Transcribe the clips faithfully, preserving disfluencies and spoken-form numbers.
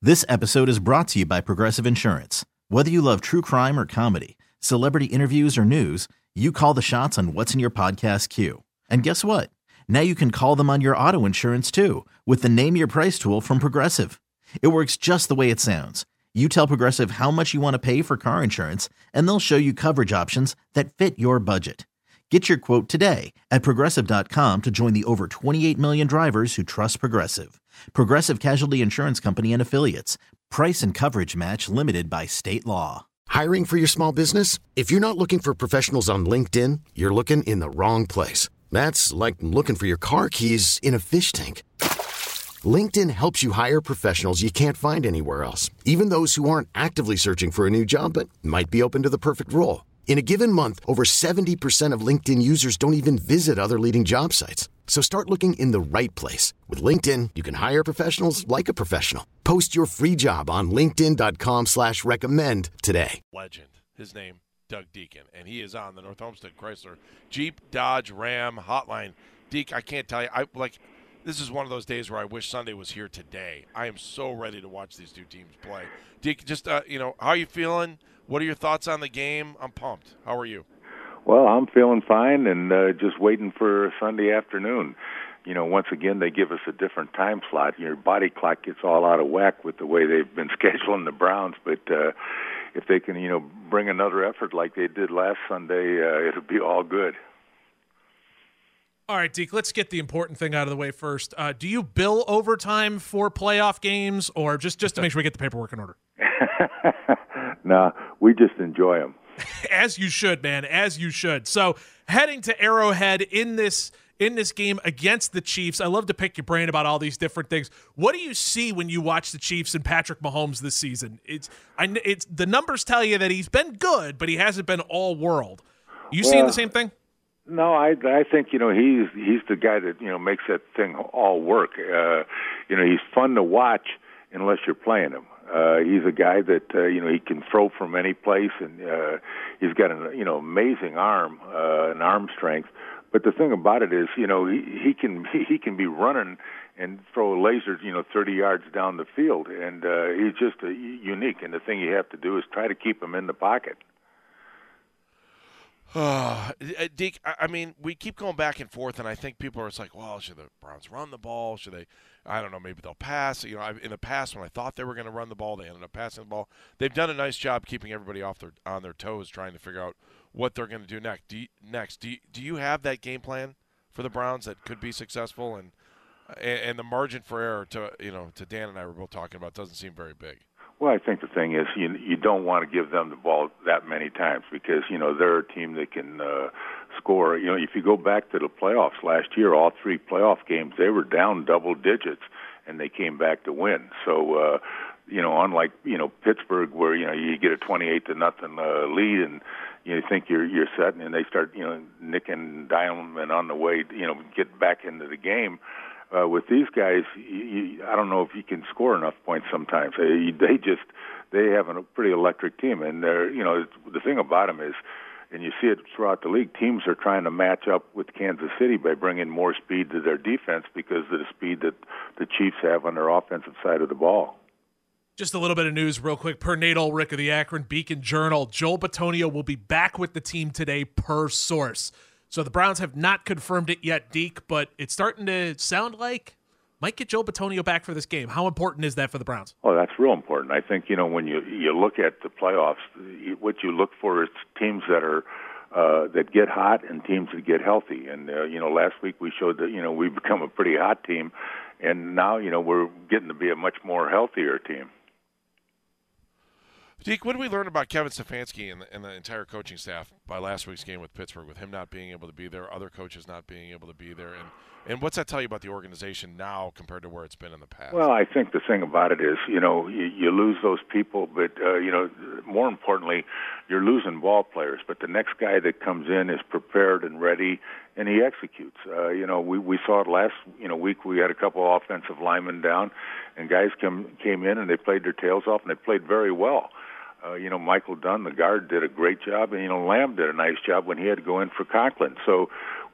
This episode is brought to you by Progressive Insurance. Whether you love true crime or comedy, celebrity interviews or news, you call the shots on what's in your podcast queue. And guess what? Now you can call them on your auto insurance too with the Name Your Price tool from Progressive. It works just the way it sounds. You tell Progressive how much you want to pay for car insurance, and they'll show you coverage options that fit your budget. Get your quote today at Progressive dot com to join the over twenty-eight million drivers who trust Progressive. Progressive Casualty Insurance Company and Affiliates. Price and coverage match limited by state law. Hiring for your small business? If you're not looking for professionals on LinkedIn, you're looking in the wrong place. That's like looking for your car keys in a fish tank. LinkedIn helps you hire professionals you can't find anywhere else, even those who aren't actively searching for a new job but might be open to the perfect role. In a given month, over seventy percent of LinkedIn users don't even visit other leading job sites. So start looking in the right place. With LinkedIn, you can hire professionals like a professional. Post your free job on linkedin dot com slash recommend today. Legend. His name, Doug Deacon, and he is on the North Homestead Chrysler Jeep Dodge Ram hotline. Deke, I can't tell you, I like this is one of those days where I wish Sunday was here today. I am so ready to watch these two teams play. Deke, just, uh, you know, how are you feeling? What are your thoughts on the game? I'm pumped. How are you? Well, I'm feeling fine and uh, just waiting for Sunday afternoon. You know, once again, they give us a different time slot. Your body clock gets all out of whack with the way they've been scheduling the Browns. But uh, if they can, you know, bring another effort like they did last Sunday, uh, it'll be all good. All right, Deke, let's get the important thing out of the way first. Uh, do you bill overtime for playoff games or just, just to make sure we get the paperwork in order? No, we just enjoy them. As you should, man, as you should. So heading to Arrowhead in this in this game against the Chiefs, I love to pick your brain about all these different things. What do you see when you watch the Chiefs and Patrick Mahomes this season? It's I, it's the numbers tell you that he's been good, but he hasn't been all world. You well, seeing the same thing? No, I I think you know he's he's the guy that you know makes that thing all work. Uh, you know he's fun to watch unless you're playing him. Uh, he's a guy that uh, you know he can throw from any place, and uh, he's got an you know amazing arm, uh, an arm strength. But the thing about it is, you know, he, he can he can be running and throw lasers, you know, thirty yards down the field, and uh, he's just uh, unique. And the thing you have to do is try to keep him in the pocket. Uh, Deke, I mean, we keep going back and forth, and I think people are just like, well, should the Browns run the ball? Should they, I don't know, maybe they'll pass. You know, in the past when I thought they were going to run the ball, they ended up passing the ball. They've done a nice job keeping everybody off their on their toes, trying to figure out what they're going to do next. Do you, next, do you, do you have that game plan for the Browns that could be successful? And and the margin for error, to you know, to Dan and I were both talking about, doesn't seem very big. Well, I think the thing is you you don't want to give them the ball that many times because, you know, they're a team that can uh, score. You know, if you go back to the playoffs last year, all three playoff games, they were down double digits, and they came back to win. So, uh, you know, unlike, you know, Pittsburgh where, you know, you get a twenty-eight to nothing uh, lead and you think you're you're set, and they start, you know, nicking, dialing, and on the way, you know, get back into the game. Uh, with these guys, you, you, I don't know if you can score enough points sometimes. They, they just they have a pretty electric team, and they're you know the thing about them is, and you see it throughout the league, teams are trying to match up with Kansas City by bringing more speed to their defense because of the speed that the Chiefs have on their offensive side of the ball. Just a little bit of news real quick. Per Nate Ulrich of the Akron Beacon Journal, Joel Bitonio will be back with the team today per source. So the Browns have not confirmed it yet, Deke, but it's starting to sound like might get Joel Bitonio back for this game. How important is that for the Browns? Oh, that's real important. I think, you know, when you, you look at the playoffs, what you look for is teams that are uh, that get hot and teams that get healthy. And, uh, you know, last week we showed that, you know, we've become a pretty hot team, and now, you know, we're getting to be a much more healthier team. Deke, what did we learn about Kevin Stefanski and the, and the entire coaching staff by last week's game with Pittsburgh, with him not being able to be there, other coaches not being able to be there, and, and what's that tell you about the organization now compared to where it's been in the past? Well, I think the thing about it is, you know, you, you lose those people, but, uh, you know, more importantly, you're losing ball players. But the next guy that comes in is prepared and ready, and he executes. Uh, you know, we, we saw it last, you know, week. We had a couple of offensive linemen down, and guys come, came in and they played their tails off, and they played very well. Uh, you know, Michael Dunn, the guard, did a great job, and, you know, Lamb did a nice job when he had to go in for Conklin. So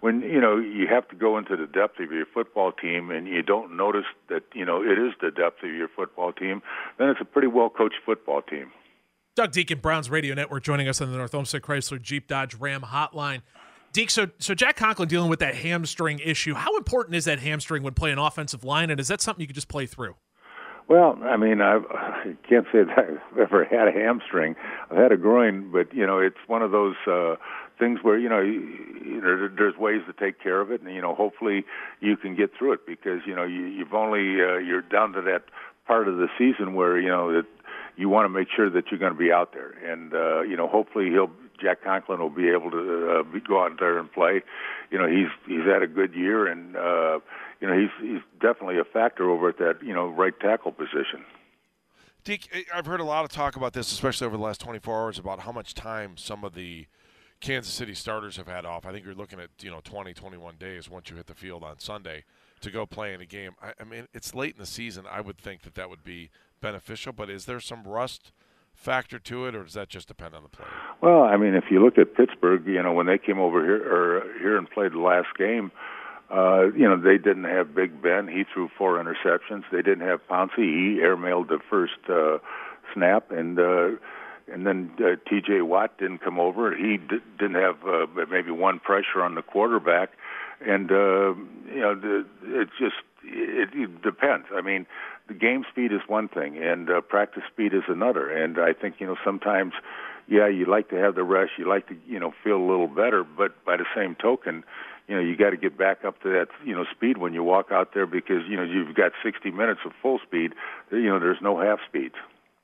when you know you have to go into the depth of your football team and you don't notice that you know it is the depth of your football team, then it's a pretty well coached football team. Doug Deacon, Browns Radio Network, joining us on the North Olmsted Chrysler Jeep Dodge Ram hotline. Deke, so so Jack Conklin dealing with that hamstring issue. How important is that hamstring when playing offensive line, and is that something you could just play through? Well, I mean, I've, I can't say that I've ever had a hamstring. I've had a groin, but, you know, it's one of those uh, things where, you know, you, you know, there's ways to take care of it, and, you know, hopefully you can get through it because, you know, you, you've only, uh, you're down to that part of the season where, you know, that you want to make sure that you're going to be out there. And, uh, you know, hopefully he'll, Jack Conklin will be able to uh, be, go out there and play. You know, he's he's had a good year, and uh, you know he's he's definitely a factor over at that you know right tackle position. Deke, I've heard a lot of talk about this, especially over the last twenty-four hours, about how much time some of the Kansas City starters have had off. I think you're looking at you know twenty, twenty-one days once you hit the field on Sunday to go play in a game. I, I mean, it's late in the season. I would think that that would be beneficial, but is there some rust factor to it, or does that just depend on the player? Well, I mean, if you look at Pittsburgh, you know, when they came over here or here and played the last game, uh, you know, they didn't have Big Ben. He threw four interceptions. They didn't have Pouncey. He airmailed the first uh, snap, and uh, and then uh, T J Watt didn't come over. He d- didn't have uh, maybe one pressure on the quarterback, and uh, you know, the, it just it, it depends. I mean, the game speed is one thing, and uh, practice speed is another. And I think, you know, sometimes, yeah, you like to have the rest, you like to, you know, feel a little better, but by the same token, you know, you got to get back up to that, you know, speed when you walk out there because, you know, you've got sixty minutes of full speed. You know, there's no half speeds.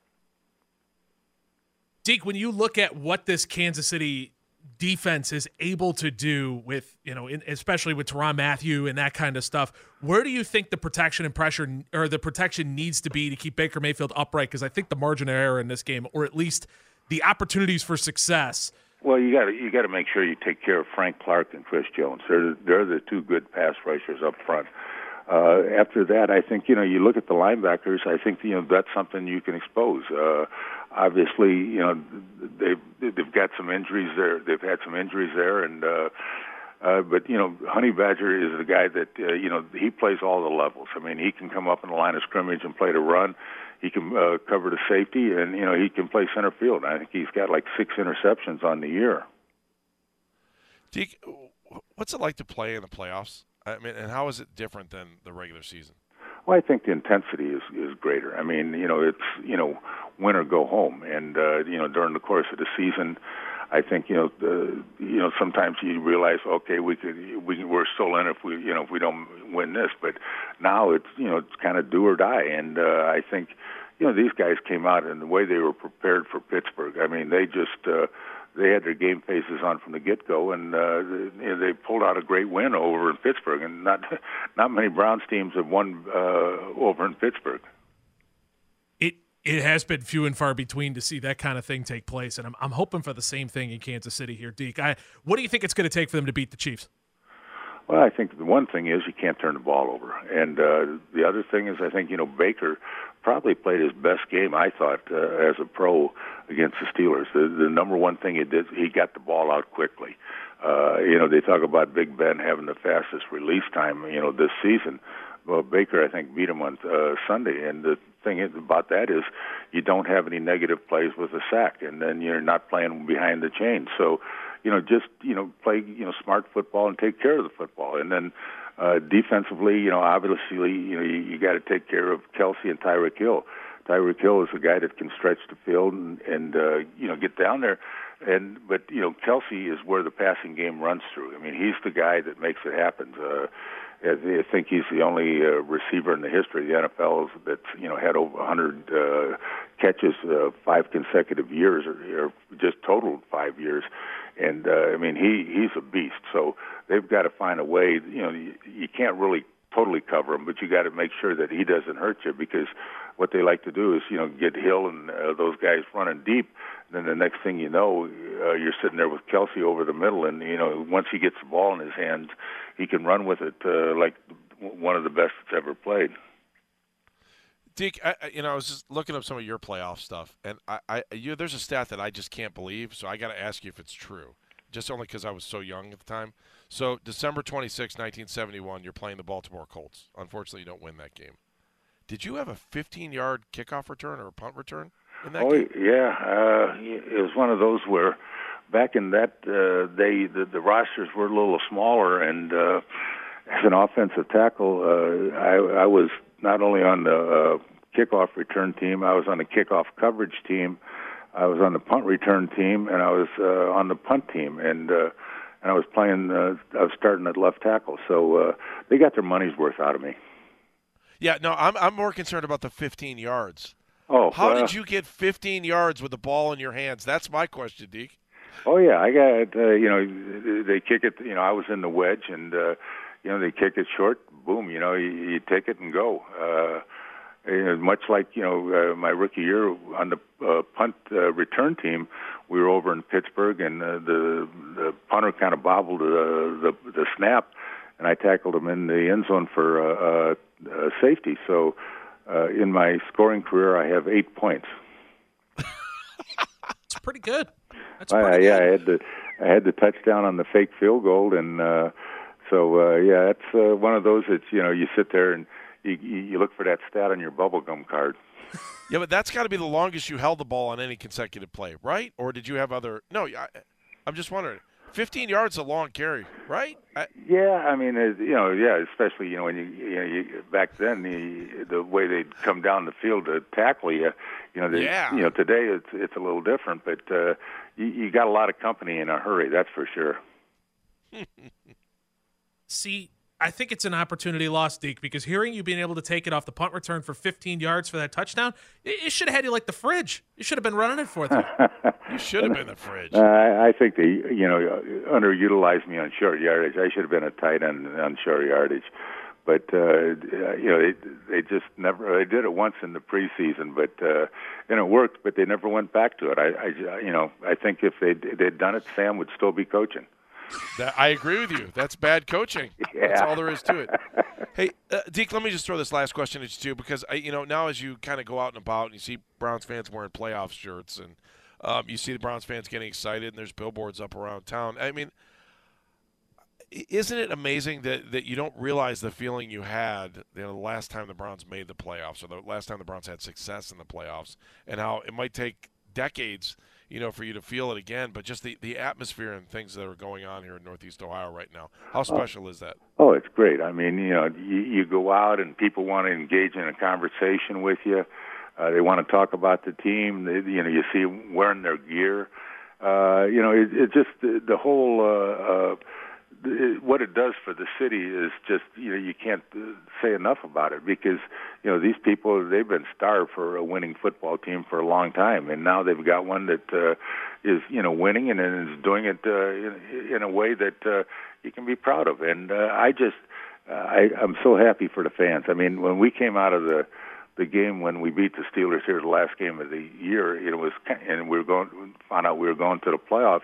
Deke, when you look at what this Kansas City defense is able to do with, you know, in, especially with Tyrann Mathieu and that kind of stuff, where do you think the protection and pressure or the protection needs to be to keep Baker Mayfield upright? Because I think the margin of error in this game, or at least the opportunities for success. Well, you got to you got to make sure you take care of Frank Clark and Chris Jones. They're they're the two good pass rushers up front. Uh, after that, I think, you know, you look at the linebackers, I think, you know, that's something you can expose. Uh, obviously, you know, they've, they've got some injuries there. They've had some injuries there. And, uh, uh, but, you know, Honey Badger is the guy that, uh, you know, he plays all the levels. I mean, he can come up in the line of scrimmage and play the run. He can uh, cover the safety, and, you know, he can play center field. I think he's got like six interceptions on the year. Deke, what's it like to play in the playoffs? I mean, and how is it different than the regular season? Well, I think the intensity is, is greater. I mean, you know, it's, you know, win or go home. And, uh, you know, during the course of the season, I think, you know, the, you know, sometimes you realize, okay, we could, we, we're still in if we, you know, if we don't win this. But now it's, you know, it's kind of do or die. And uh, I think, you know, these guys came out and the way they were prepared for Pittsburgh. I mean, they just, uh, they had their game faces on from the get-go, and uh, you know, they pulled out a great win over in Pittsburgh. And not not many Browns teams have won uh, over in Pittsburgh. It it has been few and far between to see that kind of thing take place, and I'm I'm hoping for the same thing in Kansas City here, Deke. I, what do you think it's going to take for them to beat the Chiefs? Well, I think the one thing is you can't turn the ball over, and uh, the other thing is I think, you know, Baker probably played his best game, I thought, uh, as a pro against the Steelers. The, the number one thing he did, he got the ball out quickly. Uh, you know, they talk about Big Ben having the fastest release time, you know, this season. Well, Baker, I think, beat him on uh, Sunday, and the thing is about that is you don't have any negative plays with a sack, and then you're not playing behind the chain. So, you know, just, you know, play, you know, smart football and take care of the football. And then uh, defensively, you know, obviously, you know, you, you got to take care of Kelsey and Tyreek Hill. Tyreek Hill is a guy that can stretch the field and, and uh, you know, get down there. And but, you know, Kelsey is where the passing game runs through. I mean, he's the guy that makes it happen. Uh, I think he's the only uh, receiver in the history of the N F L that's, you know, had over one hundred uh, catches uh, five consecutive years, or, or just totaled five years. And, uh, I mean, he, he's a beast. So they've got to find a way, you know, you, you can't really totally cover him, but you got to make sure that he doesn't hurt you, because what they like to do is, you know, get Hill and uh, those guys running deep. And then the next thing you know, uh, you're sitting there with Kelsey over the middle, and, you know, once he gets the ball in his hands, he can run with it uh, like one of the best that's ever played. Deke, I, you know, I was just looking up some of your playoff stuff, and I, I you, there's a stat that I just can't believe, so I got to ask you if it's true, just only because I was so young at the time. So December twenty-sixth, nineteen seventy-one, you're playing the Baltimore Colts. Unfortunately, you don't win that game. Did you have a fifteen-yard kickoff return or a punt return in that oh, game? yeah. Uh, it was one of those where back in that uh, day, the, the rosters were a little smaller, and uh, as an offensive tackle, uh, I, I was not only on the uh, kickoff return team, I was on the kickoff coverage team, I was on the punt return team, and I was uh, on the punt team, and uh, and I was playing. Uh, I was starting at left tackle, so uh, they got their money's worth out of me. Yeah, no, I'm I'm more concerned about the fifteen yards. Oh, how uh, did you get fifteen yards with the ball in your hands? That's my question, Deke. Oh yeah, I got uh, you know they kick it. You know, I was in the wedge, and uh, you know they kick it short. Boom, you know you, you take it and go. Uh, you know, much like you know uh, my rookie year on the uh, punt uh, return team, we were over in Pittsburgh, and uh, the the punter kind of bobbled uh, the the snap, and I tackled him in the end zone for uh, uh, safety. So uh, in my scoring career, I have eight points. It's pretty good. That's I, pretty yeah, good. I had the I had the touchdown on the fake field goal, and uh, so uh, yeah, it's uh, one of those that you know you sit there and you, you look for that stat on your bubblegum card. Yeah, but that's got to be the longest you held the ball on any consecutive play, right? Or did you have other? No, I, I'm just wondering. fifteen yards is a long carry, right? I, Yeah, I mean, it, you know, yeah, especially you know when you, you know you, back then the the way they'd come down the field to tackle you, you know, they, Yeah. you know today it's it's a little different, but uh, you, you got a lot of company in a hurry, that's for sure. See, I think it's an opportunity lost, Deke, because hearing you being able to take it off the punt return for fifteen yards for that touchdown, it, it should have had you like the fridge. You should have been running it for you. you should have been the fridge. Uh, I I think they, you know, underutilized me on short yardage. I should have been a tight end on short yardage, but uh, you know, they, they just never. They did it once in the preseason, but uh, and it worked. But they never went back to it. I, I you know, I think if they they'd done it, Sam would still be coaching. That, I agree with you. That's bad coaching. Yeah. That's all there is to it. Hey, uh, Deke, let me just throw this last question at you too, because I, you know, now as you kind of go out and about and you see Browns fans wearing playoff shirts, and um, you see the Browns fans getting excited, and there's billboards up around town. I mean, isn't it amazing that, that you don't realize the feeling you had, you know, the last time the Browns made the playoffs, or the last time the Browns had success in the playoffs, and how it might take decades, you know, for you to feel it again, but just the, the atmosphere and things that are going on here in Northeast Ohio right now. How special oh. is that? Oh, it's great. I mean, you know, you, you go out and people want to engage in a conversation with you. Uh, they want to talk about the team. They, you know, you see them wearing their gear. Uh, you know, it, it just the, the whole uh, uh, it, what it does for the city is just, you know, you can't say enough about it, because you know these people, they've been starved for a winning football team for a long time, and now they've got one that uh, is you know winning and is doing it uh, in, in a way that uh, you can be proud of. And uh, I just uh, I, I'm so happy for the fans. I mean, when we came out of the the game when we beat the Steelers here, the last game of the year, it was, and we were going, found out we were going to the playoffs.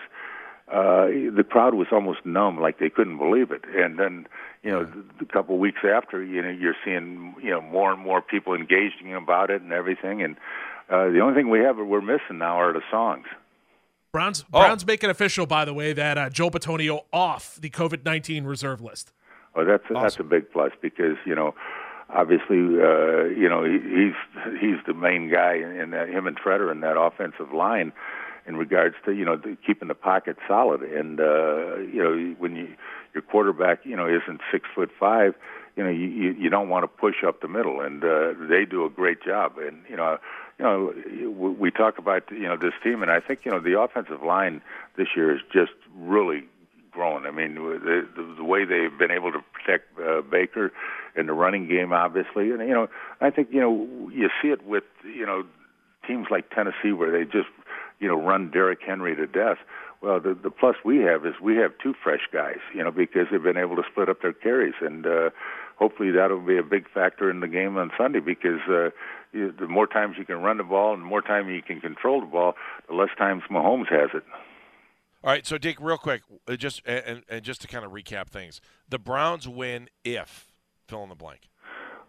Uh, the crowd was almost numb, like they couldn't believe it. And then, you know, a couple of weeks after, you know, you're seeing, you know, more and more people engaging about it and everything. And uh, the only thing we have we're missing now are the songs. Browns oh. Browns make it official, by the way, that uh, Joe Bitonio off the COVID nineteen reserve list. Oh, that's awesome. That's a big plus, because you know, obviously, uh, you know, he, he's he's the main guy in, in that, him and Treader in that offensive line, in regards to, you know, the, keeping the pocket solid. And, uh, you know, when you, your quarterback, you know, isn't six foot five, you know, you, you, you don't want to push up the middle. And uh, they do a great job. And, you know, you know, we talk about, you know, this team, and I think, you know, the offensive line this year is just really grown. I mean, the, the, the way they've been able to protect uh, Baker in the running game, obviously. And, you know, I think, you know, you see it with, you know, teams like Tennessee where they just, you know, run Derrick Henry to death. Well, the the plus we have is we have two fresh guys, you know, because they've been able to split up their carries, and uh, hopefully that'll be a big factor in the game on Sunday, because uh, you, the more times you can run the ball and the more time you can control the ball, the less times Mahomes has it. All right, so Dick, real quick, just and, and just to kind of recap things, the Browns win if fill in the blank.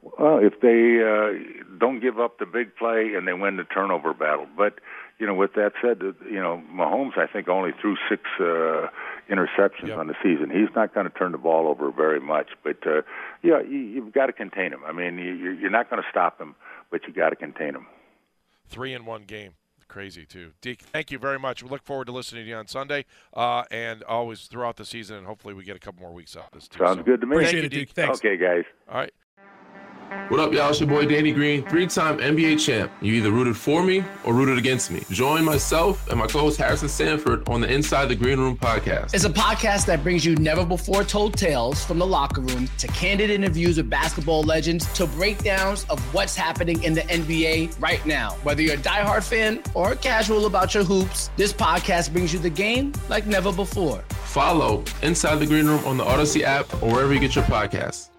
Well, if they uh, don't give up the big play and they win the turnover battle. But, you know, with that said, you know, Mahomes, I think, only threw six uh, interceptions yep. on the season. He's not going to turn the ball over very much. But, uh, yeah, you, you've got to contain him. I mean, you, you're not going to stop him, but you got to contain him. Three in one game. Crazy, too. Deke, thank you very much. We look forward to listening to you on Sunday uh, and always throughout the season, and hopefully we get a couple more weeks out of this, too. Sounds so. good to me. Appreciate Thank it, you, Deke. Thanks. Okay, guys. All right. What up, y'all? It's your boy Danny Green, three-time N B A champ. You either rooted for me or rooted against me. Join myself and my co-host Harrison Sanford on the Inside the Green Room podcast. It's a podcast that brings you never-before-told tales from the locker room to candid interviews with basketball legends to breakdowns of what's happening in the N B A right now. Whether you're a diehard fan or casual about your hoops, this podcast brings you the game like never before. Follow Inside the Green Room on the Odyssey app or wherever you get your podcasts.